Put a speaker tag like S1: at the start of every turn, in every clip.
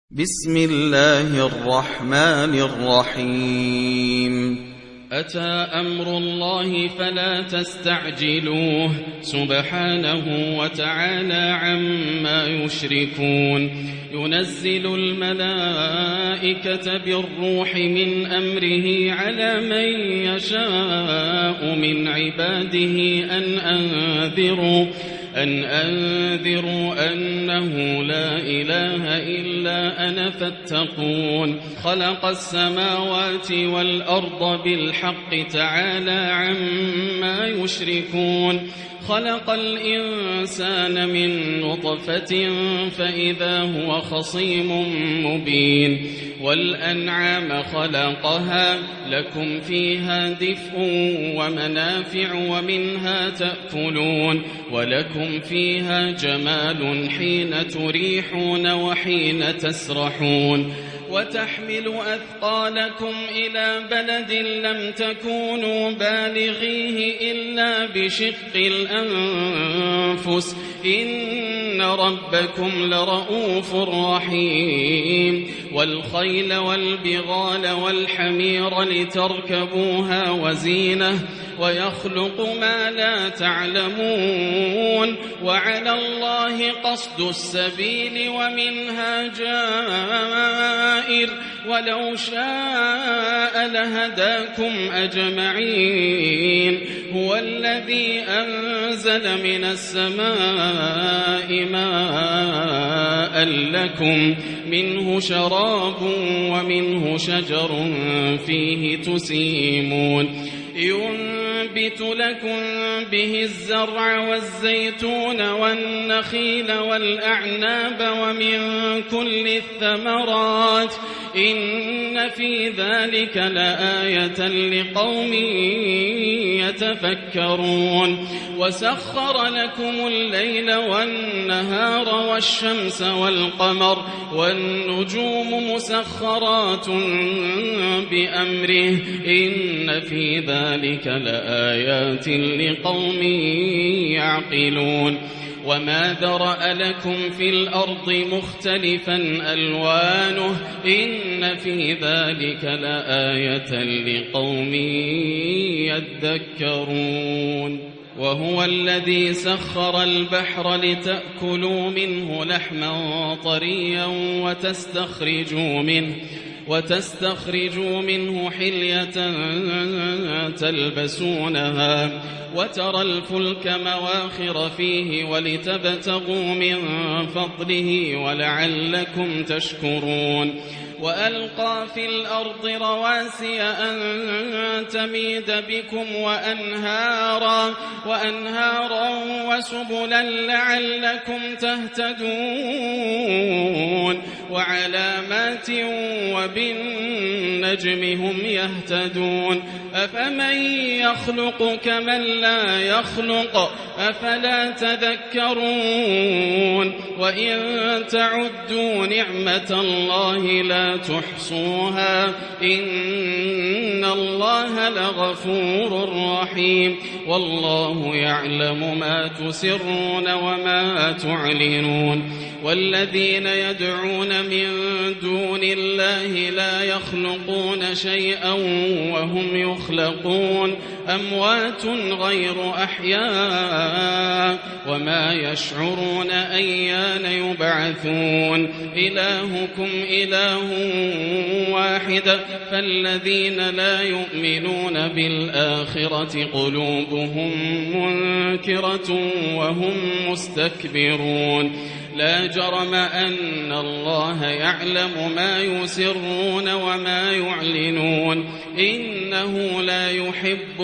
S1: بسم الله الرحمن الرحيم
S2: أتى أمر الله فلا تستعجلوه سبحانه وتعالى عما يشركون ينزل الملائكة بالروح من أمره على من يشاء من عباده أن أنذروا أنه لا إله إلا أنا فاتقون خلق السماوات والأرض بالحق تعالى عما يشركون خلق الإنسان من نطفة فإذا هو خصيم مبين والأنعام خلقها لكم فيها دفء ومنافع ومنها تأكلون ولكم فيها جمال حين تريحون وحين تسرحون وتحمل أثقالكم إلى بلد لم تكونوا بالغيه إلا بشق الأنفس إن ربكم لرؤوف رحيم والخيل والبغال والحمير لتركبوها وزينة ويخلق ما لا تعلمون وعلى الله قصد السبيل ومنها جائر ولو شاء لهداكم أجمعين هو الذي أنزل من السماء ماء لكم منه شراب ومنه شجر فيه تسيمون ينبت لكم به الزرع والزيتون والنخيل والأعناب ومن كل الثمرات إن في ذلك لآية لقوم يتفكرون وسخر لكم الليل والنهار والشمس والقمر والنجوم مسخرات بأمره إن في ذلك لآيات لقوم يعقلون وما ذرأ لكم في الأرض مختلفا ألوانه إن في ذلك لآية لقوم يذكرون وهو الذي سخر البحر لتأكلوا منه لحما طريا وتستخرجوا منه حلية تلبسونها وترى الفلك مواخر فيه ولتبتغوا من فضله ولعلكم تشكرون وألقى في الأرض رواسي أن تميد بكم وأنهارا وسبلا لعلكم تهتدون وعلامات وبالنجم هم يهتدون أفمن يخلق كمن لا يخلق أفلا تذكرون وإن تعدوا نعمة الله لا تحصوها إن الله لغفور رحيم والله يعلم ما تسرون وما تعلنون والذين يدعون من دون الله لا يخلقون شيئا وهم يخلقون أموات غير أحياء وما يشعرون أيان يبعثون إلهكم إله واحد فالذين لا يؤمنون بالآخرة قلوبهم منكرة وهم مستكبرون لا جرم أن الله يعلم ما يسرون وما يعلنون إنه لا يحب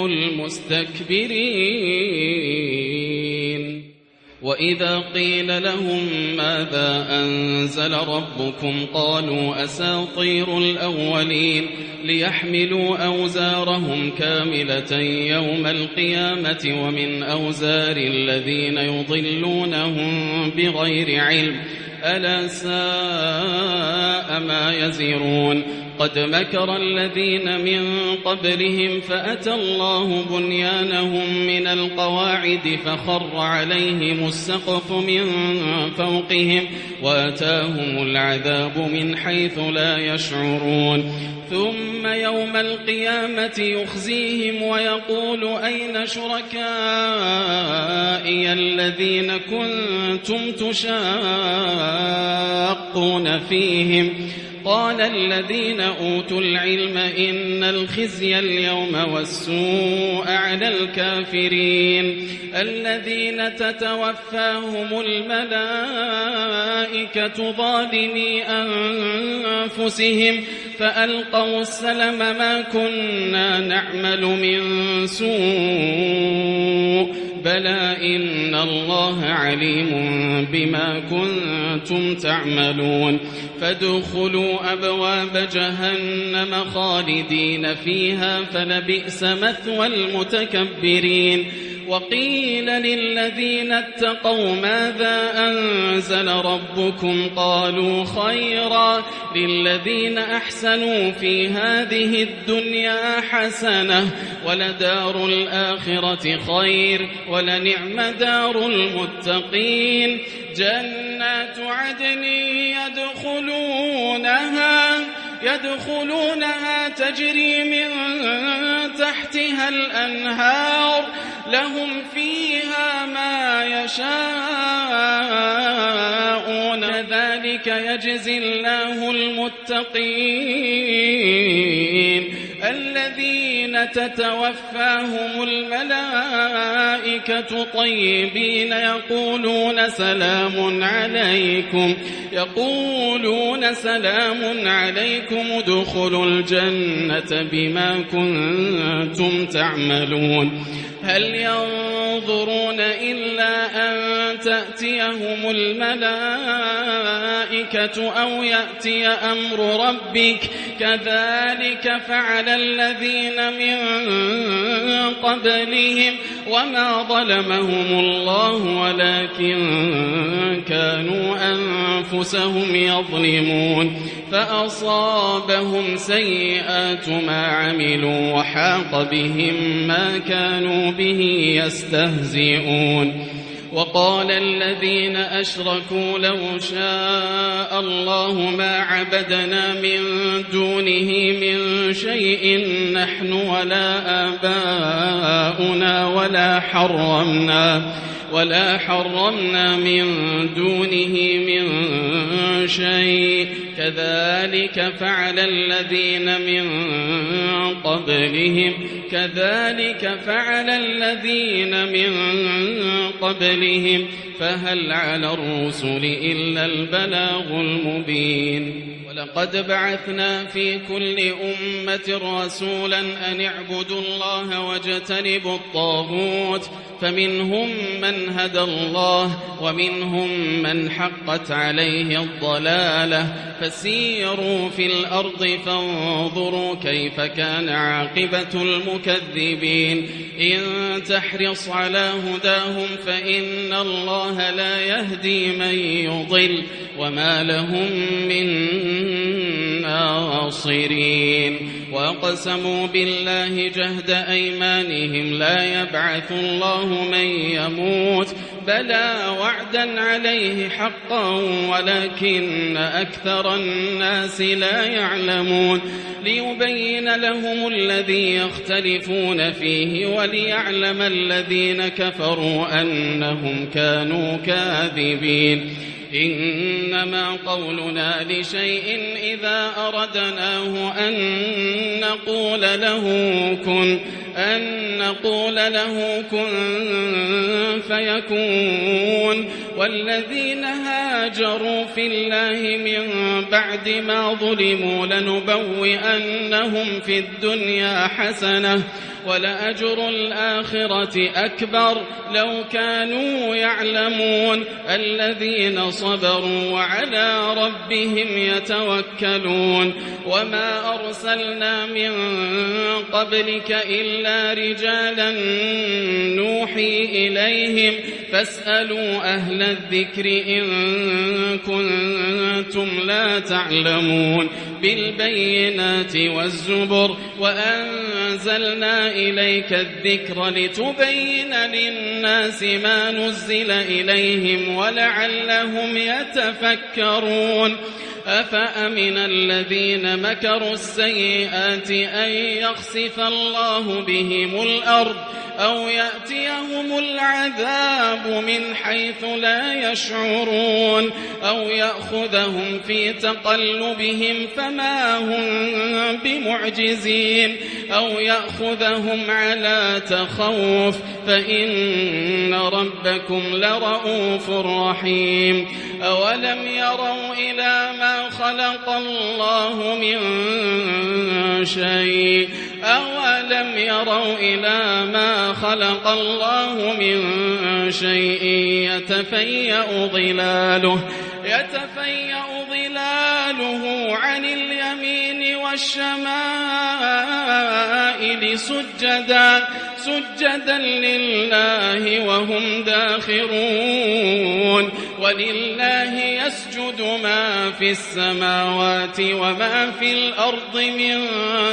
S2: المستكبرين وإذا قيل لهم ماذا أنزل ربكم قالوا أساطير الأولين ليحملوا أوزارهم كاملة يوم القيامة ومن أوزار الذين يضلونهم بغير علم ألا ساء ما يزرون قد مكر الذين من قبلهم فأتى الله بنيانهم من القواعد فخر عليهم السقف من فوقهم وأتاهم العذاب من حيث لا يشعرون ثم يوم القيامة يخزيهم ويقول أين شركائي الذين كنتم تشاقون فيهم قال الذين أوتوا العلم إن الخزي اليوم والسوء على الكافرين الذين تتوفاهم الملائكة ظالمي أنفسهم فألقوا السلم ما كنا نعمل من سوء بلى إن الله عليم بما كنتم تعملون فادخلوا أبواب جهنم خالدين فيها فلبئس مثوى المتكبرين وقيل للذين اتقوا ماذا أنزل ربكم قالوا خيرا للذين أحسنوا في هذه الدنيا حسنة ولدار الآخرة خير ولنعم دار المتقين جنات عدن يدخلونها تجري من تحتها الأنهار لهم فيها ما يشاءون ذلك يجزي الله المتقين الذين تتوفاهم الملائكة طيبين يقولون سلام عليكم ادخلوا الجنة بما كنتم تعملون هل ينظرون إلا أن تأتيهم الملائكة أو يأتي أمر ربك كذلك فعل الذين من قبلهم وما ظلمهم الله ولكن كانوا أنفسهم يظلمون فأصابهم سيئات ما عملوا وحاق بهم ما كانوا به يستهزئون وقال الذين أشركوا لو شاء الله ما عبدنا من دونه من شيء نحن ولا آباؤنا ولا حرمنا من دونه من شيء كذلك فعل الذين من قبلهم فهل على الرسل إلا البلاغ المبين ولقد بعثنا في كل أمة رسولا أن اعبدوا الله واجتنبوا الطاغوت فمنهم من هدى الله ومنهم من حقت عليه الضلالة فسيروا في الأرض فانظروا كيف كان عاقبة المكذبين إن تحرص على هداهم فإن الله لا يهدي من يضل وما لهم من ناصرين وأقسموا بالله جهد أيمانهم لا يبعث الله من يموت بلى وعدا عليه حقا ولكن أكثر الناس لا يعلمون ليبين لهم الذي يختلفون فيه وليعلم الذين كفروا أنهم كانوا كاذبين إنما قولنا لشيء إذا أردناه أن نقول له كن فيكون والذين هاجروا في الله من بعد ما ظلموا لنبوئنهم في الدنيا حسنة ولأجر الآخرة أكبر لو كانوا يعلمون الذين صبروا وعلى ربهم يتوكلون وما أرسلنا من قبلك إلا رجالا نوحي إليهم فاسألوا أهل الذكر إن كنتم لا تعلمون بالبينات والزبر وأنزلنا إليك الذكر لتبين للناس ما نزل إليهم ولعلهم يتفكرون أفأمن الذين مكروا السيئات أن يخسف الله بهم الأرض أو يأتيهم العذاب من حيث لا يشعرون أو يأخذهم في تقلبهم فما هم بمعجزين أو يأخذهم على تخوف فإن ربكم لرؤوف رحيم أولم يروا إلى ما خلق الله من شيء أولم يروا إلى ما خلق الله من شيء يتفيأ ظلاله عن اليمين والشمائل سجدا لله وهم داخرون ولله يسجد ما في السماوات وما في الأرض من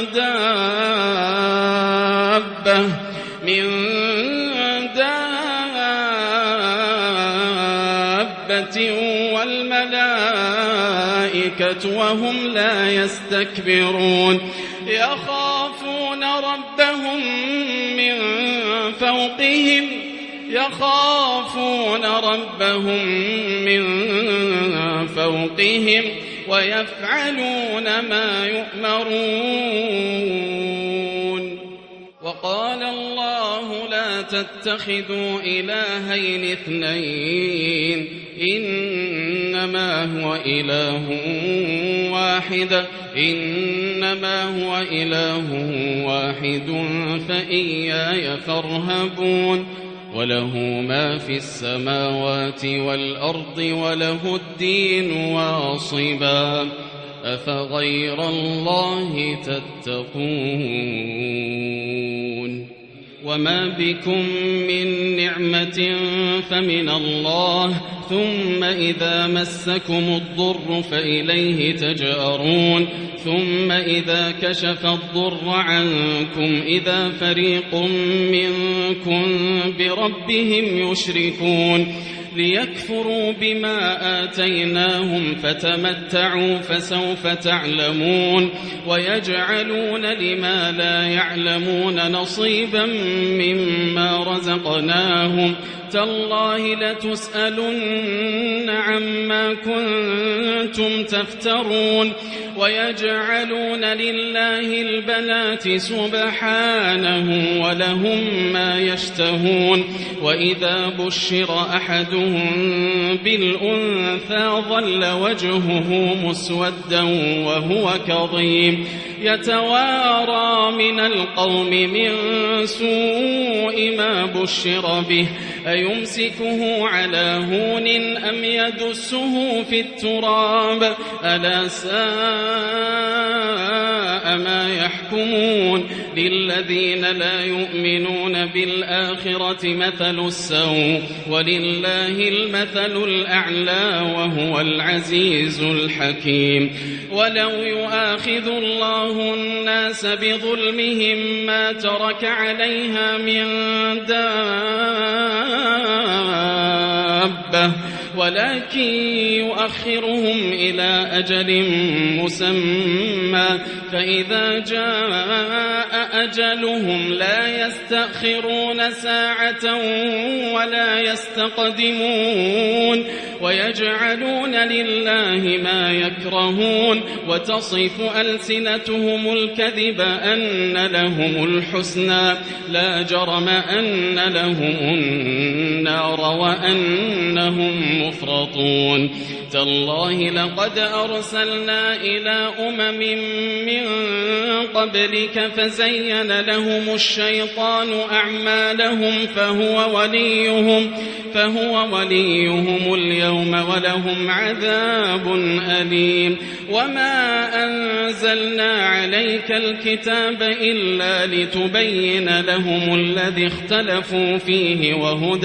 S2: دابة والملائكة وهم لا يستكبرون يخافون ربهم من فوقهم ويفعلون ما يؤمرون وقال الله لا تتخذوا إلهين اثنين إنما هو إله واحد فإياي فارهبون وله ما في السماوات والأرض وله الدين واصبا أفغير الله تتقون وما بكم من نعمة فمن الله ثم إذا مسكم الضر فإليه تجأرون ثم إذا كشف الضر عنكم إذا فريق منكم بربهم يشركون ليكفروا بما آتيناهم فتمتعوا فسوف تعلمون ويجعلون لما لا يعلمون نصيبا مما رزقناهم تالله لتسألن عما كنتم تفترون ويجعلون لله البنات سبحانه ولهم ما يشتهون وإذا بشر أحدهم بالأنثى ظل وجهه مسودا وهو كظيم يتوارى من القوم من سوء ما بشر به أيمسكه على هون أم يدسه في التراب ألا ساء ما يحكمون للذين لا يؤمنون بالآخرة مثل السوء ولله المثل الأعلى وهو العزيز الحكيم ولو يؤاخذ الله الناس بظلمهم ما ترك عليها من دابة ولكن يؤخرهم إلى أجل مسمى فإذا جاء أجلهم لا يستأخرون ساعة ولا يستقدمون ويجعلون لله ما يكرهون وتصف ألسنتهم الكذب أن لهم الحسنى لا جرم أن لهم النار وأنهم مفرطون تالله لقد أرسلنا إلى أمم من قبلك فزين لهم الشيطان أعمالهم فهو وليهم اليوم ولهم عذاب أليم وما أنزلنا عليك الكتاب إلا لتبين لهم الذي اختلفوا فيه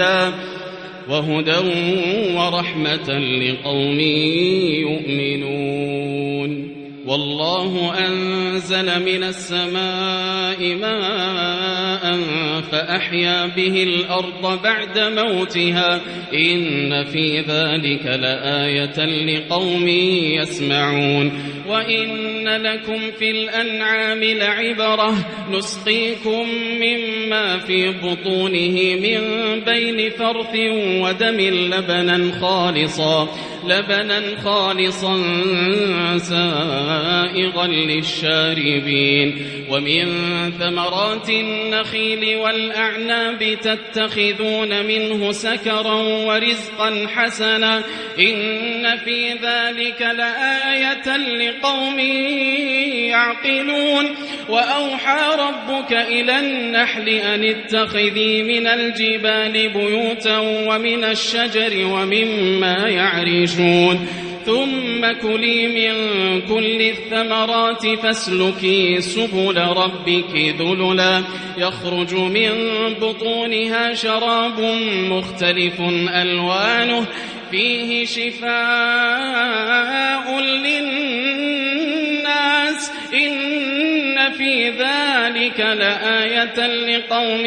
S2: وهدى ورحمة لقوم يؤمنون والله أنزل من السماء ماء فأحيا به الأرض بعد موتها إن في ذلك لآية لقوم يسمعون وإن لكم في الأنعام لعبرة نسقيكم مما في بطونه من بين فرث ودم لبنا خالصا سائغا للشاربين ومن ثمرات النخيل والأعناب تتخذون منه سكرا ورزقا حسنا إن في ذلك لآية لقوم يعقلون وأوحى ربك إلى النحل أن اتخذي من الجبال بيوتا ومن الشجر ومما يعرشون ثم كلي من كل الثمرات فاسلكي سبل ربك ذللا يخرج من بطونها شراب مختلف ألوانه فيه شفاء للناس إن في ذلك لآية لقوم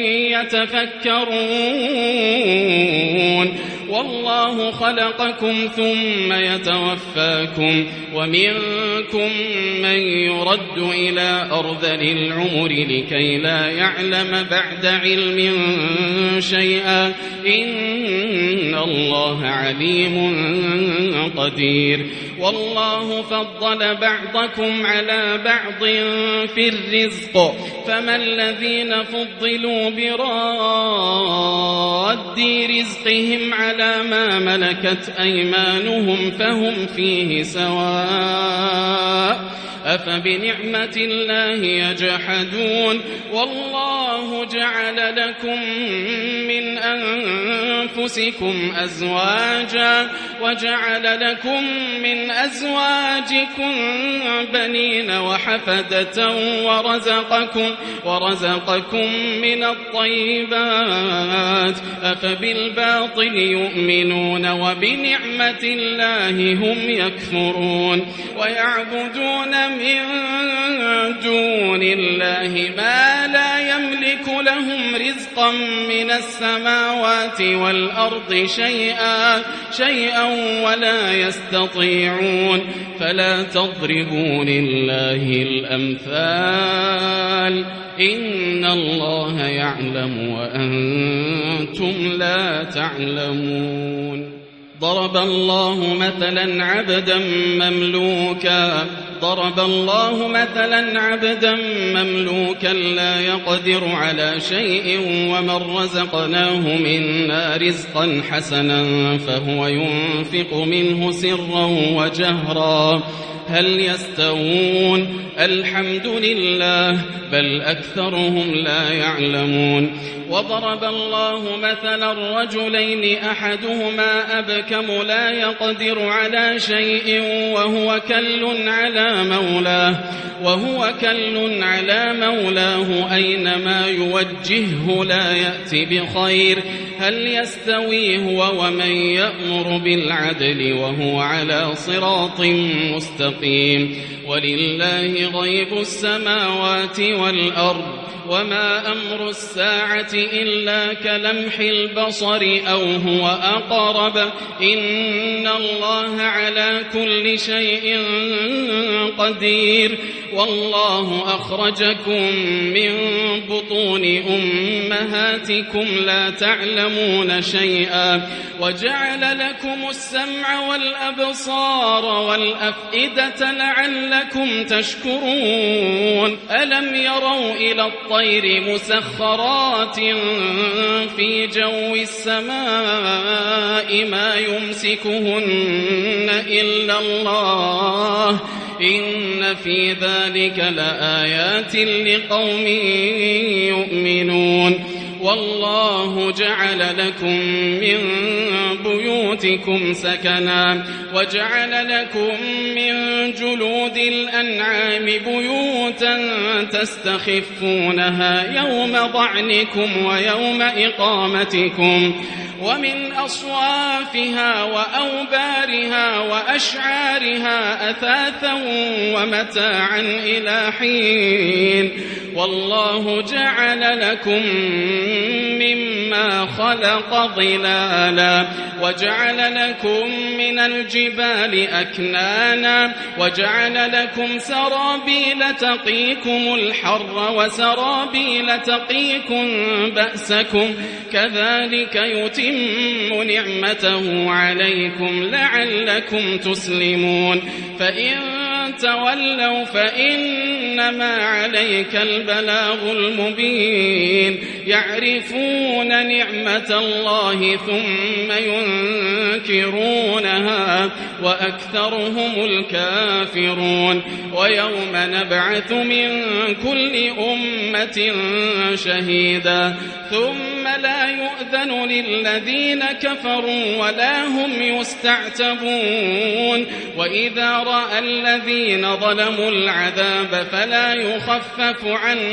S2: يتفكرون والله خلقكم ثم يتوفاكم ومنكم من يرد إلى أرذل العمر لكي لا يعلم بعد علم شيئا إن الله عليم قدير والله فضل بعضكم على بعض في الرزق فما الذين فضلوا براد رزقهم على ما ملكت أيمانهم فهم فيه سواء أفبنعمة الله يجحدون والله جعل لكم من أنفسكم أزواجا وجعل لكم من أزواجكم بنين وحفدة ورزقكم من الطيبات أفبالباطل يؤمنون وبنعمة الله هم يكفرون ويعبدون من دون الله ما لا يملك لهم رزقا من السماوات والأرض شيئا ولا يستطيعون فلا تضربوا لله الأمثال إن الله يعلم وأنتم لا تعلمون ضرب الله مثلا عبدا مملوكا لا يقدر على شيء ومن رزقناه منا رزقا حسنا فهو ينفق منه سرا وجهرا هل يستوون الحمد لله بل أكثرهم لا يعلمون وضرب الله مثلا رجلين أحدهما أبكم لا يقدر على شيء وهو كل على مولاه أينما يوجهه لا يأتي بخير هل يستوي هو ومن يأمر بالعدل وهو على صراط مستقيم ولله غيب السماوات والأرض وما أمر الساعة إلا كلمح البصر أو هو أقرب إن الله على كل شيء قدير والله أخرجكم من بطون أمهاتكم لا تعلمون شيئا وجعل لكم السمع والأبصار والأفئدة الجبلة لعلكم تشكرون ألم يروا إلى الطير مسخرات في جو السماء ما يمسكهن إلا الله إن في ذلك لآيات لقوم يؤمنون والله جعل لكم من بيوتكم سكنا وجعل لكم من جلود الأنعام بيوتا تستخفونها يوم ظعنكم ويوم إقامتكم ومن أصوافها وأوبارها وأشعارها أثاثا ومتاعا إلى حين والله جعل لكم مما خلق ظلالا وجعل لكم من الجبال أكنانا وجعل لكم سرابيل تقيكم الحر وسرابيل تقيكم بأسكم كذلك يتم نعمته عليكم لعلكم تسلمون فإن تولوا فإنما عليك البلاغ المبين يعرفون نعمة الله ثم ينكرونها وأكثرهم الكافرون ويوم نبعث من كل أمة شهيدا ثم لا يؤذن للذين كفروا ولا هم يستعتبون وإذا رأى الذين ظلموا العذاب فلا يخفف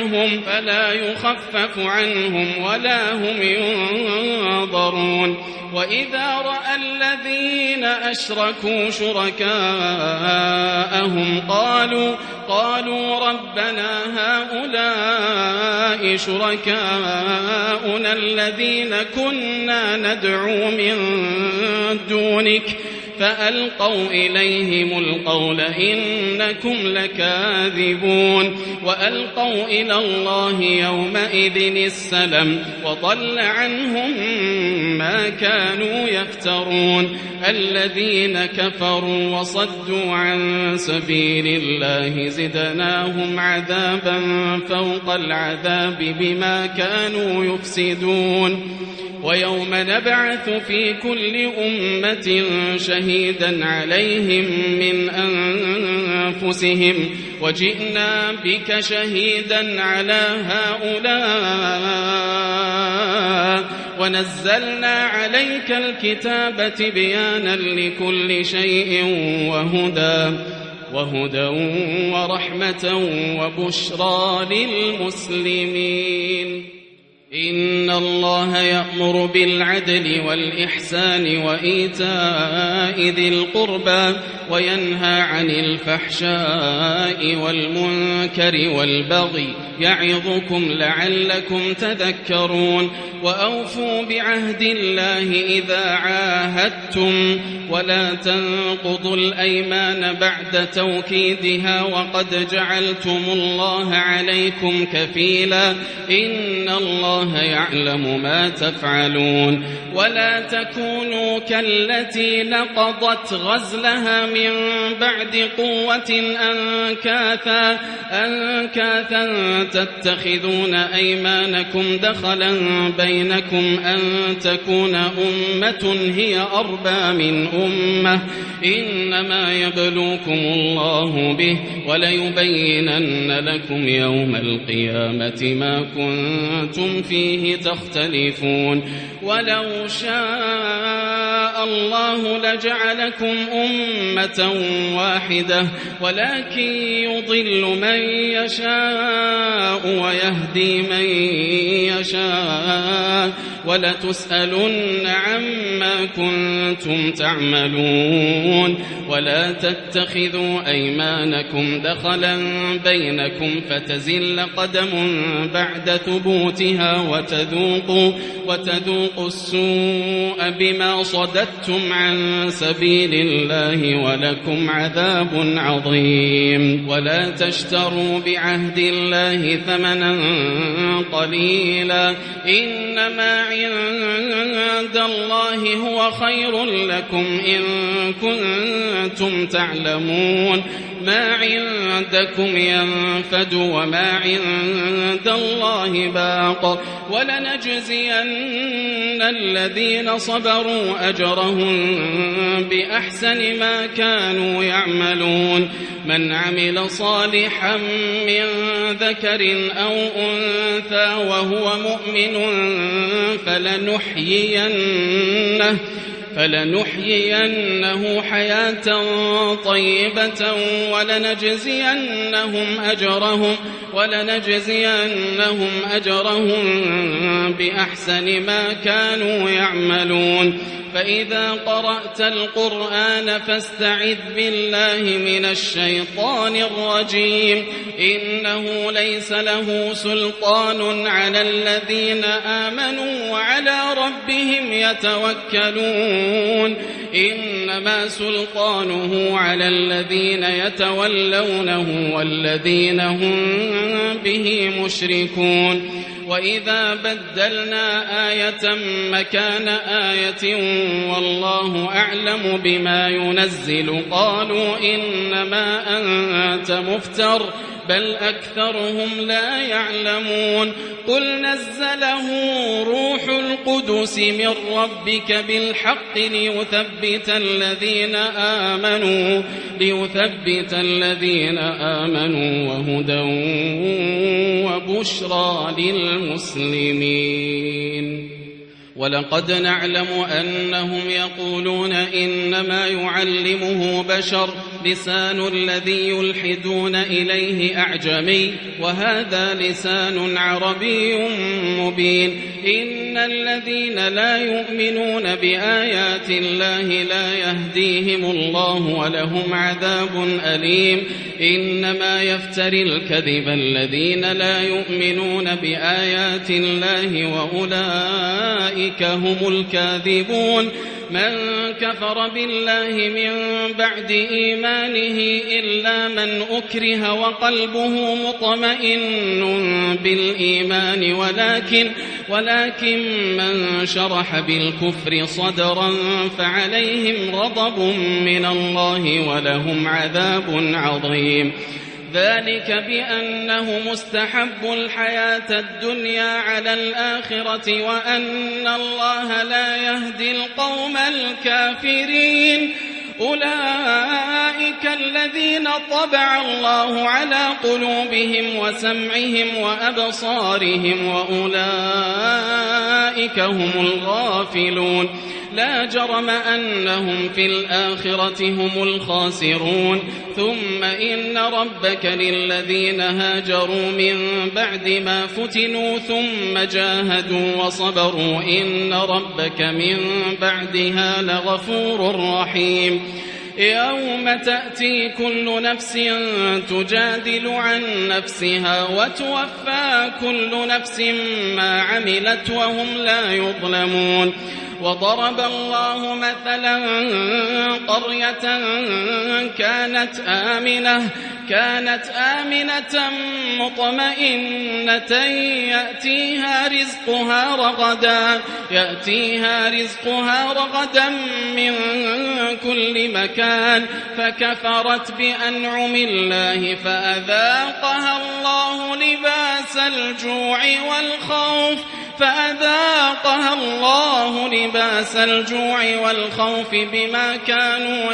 S2: عنهم ولا هم ينظرون وإذا رأى الذين أشركوا شركاءهم قالوا ربنا هؤلاء شركاؤنا الذين كنا ندعو من دونك فألقوا إليهم القول إنكم لكاذبون وألقوا إلى الله يومئذ السلم وضل عنهم ما كانوا يفترون الذين كفروا وصدوا عن سبيل الله زدناهم عذابا فوق العذاب بما كانوا يفسدون ويوم نبعث في كل أمة شهيدا عليهم من أنفسهم وجئنا بك شهيدا على هؤلاء ونزلنا عليك الكتاب بيانا لكل شيء وهدى ورحمة وبشرى للمسلمين إن الله يأمر بالعدل والإحسان وإيتاء ذي القربى وينهى عن الفحشاء والمنكر والبغي يعظكم لعلكم تذكرون وأوفوا بعهد الله إذا عاهدتم ولا تنقضوا الأيمان بعد توكيدها وقد جعلتم الله عليكم كفيلا إن الله يعلم ما تفعلون ولا تكونوا كالتي نقضت غزلها من بعد قوة أنكاثا تتخذون أيمانكم دخلا بينكم أن تكون أمة هي أربى من أمة إنما يبلوكم الله به وليبينن لكم يوم القيامة ما كنتم فيه تختلفون ولو شاء الله لجعلكم أمة واحدة ولكن يضل من يشاء ويهدي من يشاء ولتسألن عما كنتم تعملون ولا تتخذوا أيمانكم دخلا بينكم فتزل قدم بعد ثبوتها وتذوقوا السوء بما صددتم عن سبيل الله ولكم عذاب عظيم. ولا تشتروا بعهد الله ثمنا قليلا إنما عند الله هو خير لكم إن كنتم تعلمون. ما عندكم ينفد وما عند الله باق ولنجزين الذين صبروا أجرهم بأحسن ما كانوا يعملون. من عمل صالحا من ذكر أو أنثى وهو مؤمن فلنحيينه حياة طيبة ولنجزينهم أجرهم بأحسن ما كانوا يعملون. فإذا قرأت القرآن فاستعذ بالله من الشيطان الرجيم إنه ليس له سلطان على الذين آمنوا وعلى ربهم يتوكلون. إنما سلطانه على الذين يتولونه والذين هم به مشركون. وإذا بدلنا آية مكان آية والله أعلم بما ينزل قالوا إنما أنت مفتر بل أكثرهم لا يعلمون. قل نزله روح القدس من ربك بالحق ليثبت الذين آمنوا وهدى وبشرى للمسلمين. ولقد نعلم أنهم يقولون إنما يعلمه بشر لسان الذي يلحدون إليه أعجمي وهذا لسان عربي مبين. إن الذين لا يؤمنون بآيات الله لا يهديهم الله ولهم عذاب أليم. إنما يفتري الكذب الذين لا يؤمنون بآيات الله وأولئك هم الكاذبون. من كفر بالله من بعد إيمانه إلا من أكره وقلبه مطمئن بالإيمان ولكن من شرح بالكفر صدرا فعليهم غضب من الله ولهم عذاب عظيم. ذلك بأنه مستحب الحياة الدنيا على الآخرة وأن الله لا يهدي القوم الكافرين. أولئك الذين طبع الله على قلوبهم وسمعهم وأبصارهم وأولئك هم الغافلون. لا جرم أنهم في الآخرة هم الخاسرون. ثم إن ربك للذين هاجروا من بعد ما فتنوا ثم جاهدوا وصبروا إن ربك من بعدها لغفور رحيم. يوم تأتي كل نفس تجادل عن نفسها وتوفى كل نفس ما عملت وهم لا يظلمون. وضرب الله مثلا قرية كانت آمنة مطمئنة يأتيها رزقها رغدا من كل مكان فكفرت بأنعم الله فأذاقها الله لباس الجوع والخوف بما كانوا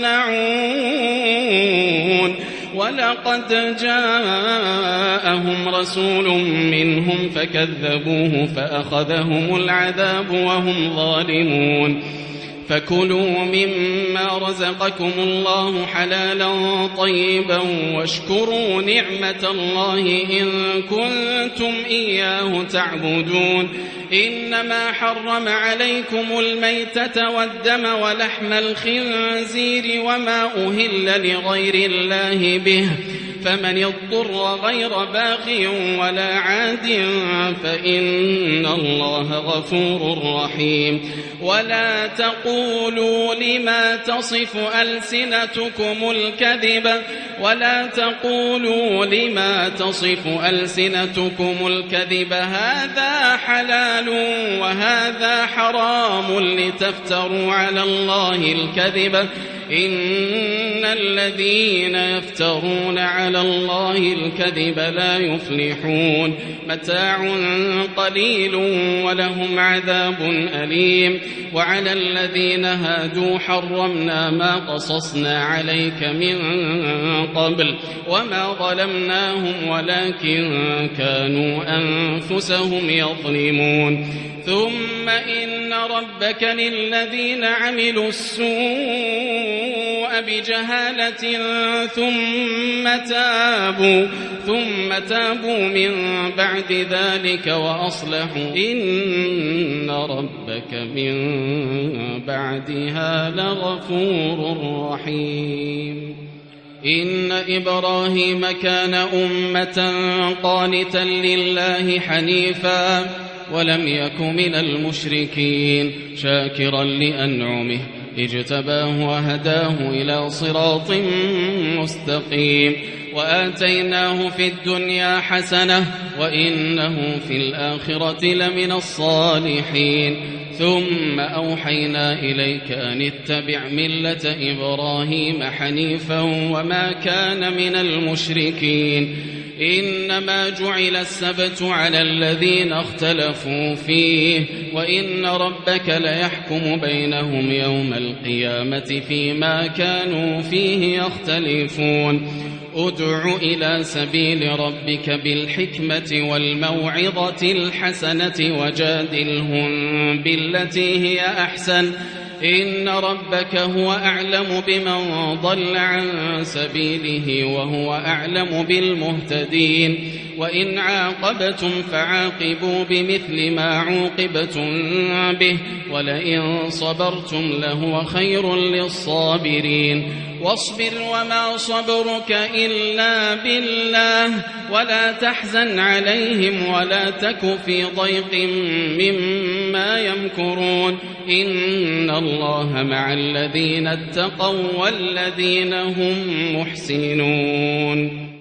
S2: يصنعون. ولقد جاءهم رسول منهم فكذبوه فأخذهم العذاب وهم ظالمون. فكلوا مما رزقكم الله حلالا طيبا واشكروا نعمة الله إن كنتم إياه تعبدون. إنما حرم عليكم الميتة والدم ولحم الخنزير وما أهل لغير الله به فمن اضطر غير باغ ولا عاد فإن الله غفور رحيم. ولا تقولوا لما تصف ألسنتكم الكذب هذا حلال وهذا حرام لتفتروا على الله الكذب إن الذين يفترون على الله الكذب لا يفلحون. متاع قليل ولهم عذاب أليم. وعلى الذين هادوا حرمنا ما قصصنا عليك من قبل وما ظلمناهم ولكن كانوا أنفسهم يظلمون. ثم إن ربك للذين عملوا السوء بجهالة ثم تابوا من بعد ذلك وأصلحوا إن ربك من بعدها لغفور رحيم. إن إبراهيم كان أمة قانتا لله حنيفا ولم يك من المشركين شاكرا لأنعمه اجتباه وهداه إلى صراط مستقيم. وآتيناه في الدنيا حسنة وإنه في الآخرة لمن الصالحين. ثم أوحينا إليك أن اتبع ملة إبراهيم حنيفا وما كان من المشركين. إنما جعل السبت على الذين اختلفوا فيه وإن ربك ليحكم بينهم يوم القيامة فيما كانوا فيه يختلفون. ادع إلى سبيل ربك بالحكمة والموعظة الحسنة وجادلهم بالتي هي أحسن إن ربك هو أعلم بمن ضل عن سبيله وهو أعلم بالمهتدين. وإن عاقبتم فعاقبوا بمثل ما عوقبتم به ولئن صبرتم لهو خير للصابرين. واصبر وما صبرك إلا بالله ولا تحزن عليهم ولا تك في ضيق مما يمكرون إن الله مع الذين اتقوا والذين هم محسنون.